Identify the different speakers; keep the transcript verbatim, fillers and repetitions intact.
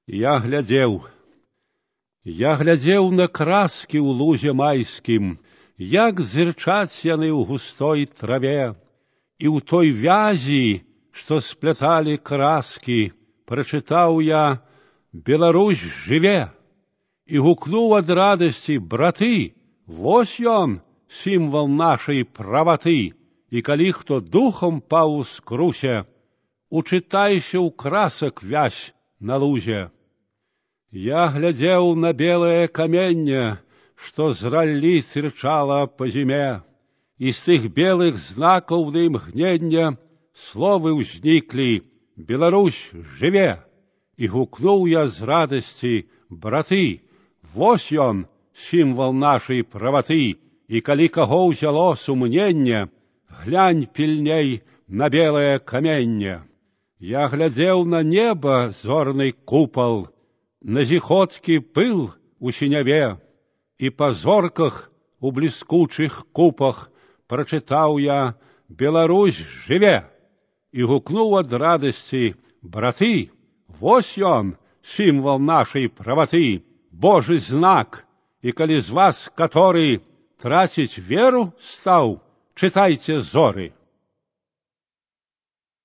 Speaker 1: Я глядзеў, я глядзеў на краскі ў лузе майскім, як зырчаць яны ў густой траве, і ў той вязі, што спляталі краскі, прачытаў я: «Беларусь жыве!» і гукнуў ад радасці: «Браты, вось ён, сімвал нашай праваты, і калі хто духом паў у скрусе, учытайся ў красак вязь на лузе». Я глядзеў на белае каменне, што з раллі тырчала па зіме, і з тых белых знакаў на імгненне словы ўзніклі: «Беларусь жыве!» І гукнуў я з радасці: «Браты, вось ён, сімвал нашай праваты, і калі каго ўзяло сумненне, глянь пільней на белае каменне». Я глядзеў на неба зорны купал, на зіхоцкі пыл у сіняве, і па зорках у бліскучых купах прачытаў я: «Беларусь жыве!» і гукнуў ад радасці: «Браты, вось ён, сімвал нашай праваты, Божы знак, і калі з вас каторы траціць веру стаў, чытайце зоры».